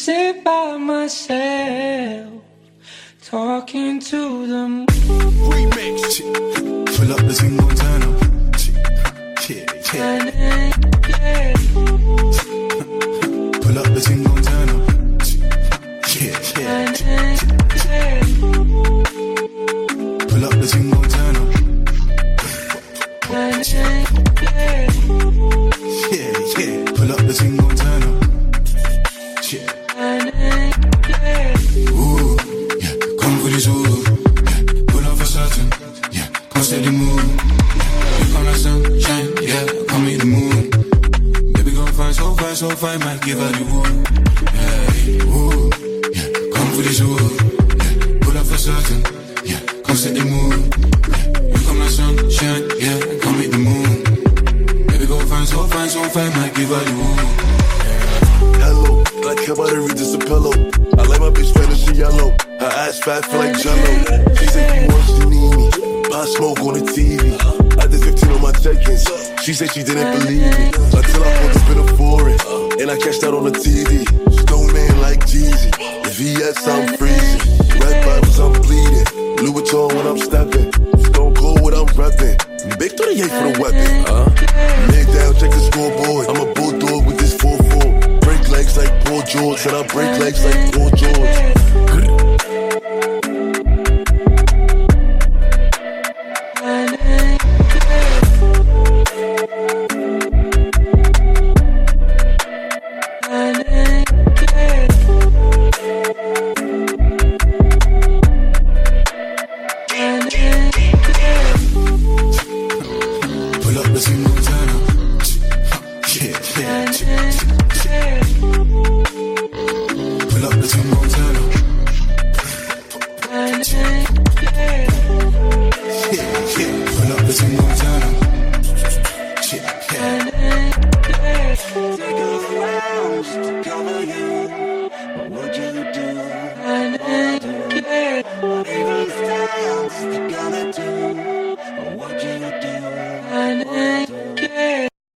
sit by myself, talking to the moon. Remix. Pull up the thing on turn up. Yeah. Pull up the thing on turn up. Yeah. Pull up the thing on turn up. Yeah. Pull up the thing on turn up. Ooh, yeah. Come for this ooh. Yeah. Pull up for certain. Yeah. Come steady move. Yeah. You come like sunshine. Yeah. Come meet the moon. Baby gon' find so fine. Might give her the wood. Yeah. Ooh, yeah. Come for this ooh. Yeah. Pull up for certain. Yeah. Come steady move. Yeah. You come like sunshine. Yeah. Come meet the moon. Baby gon' find so fine. Might give her the wood. Hello, like her body read just a pillow. I like my bitch red and she yellow. Her ass fat, feel like jello. She said she wants, she need me. Pop smoke on the TV. I did 15 on my check-ins. She said she didn't believe me until I pulled up in a foreign and I cashed out on the TV. Snowman like Jeezy. The VS, I'm freezing. Red Bibles, I'm bleeding. Louis Vuitton when I'm stepping. Stone Cold when I'm repping. Big 38 for the weapon. Mid down, check the scoreboard. I'm a bulldog with this 4-4. Break legs like Paul George, and I break legs like Paul George.